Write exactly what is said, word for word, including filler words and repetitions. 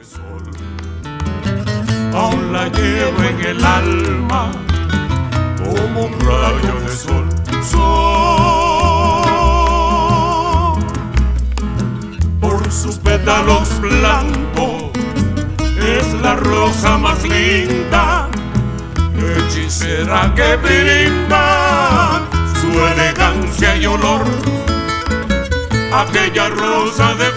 sol. Aún la llevo en el alma como un rayo de sol. Sol, por sus pétalos blancos es la rosa más linda, hechicera que brinda su elegancia y olor. Aquella rosa de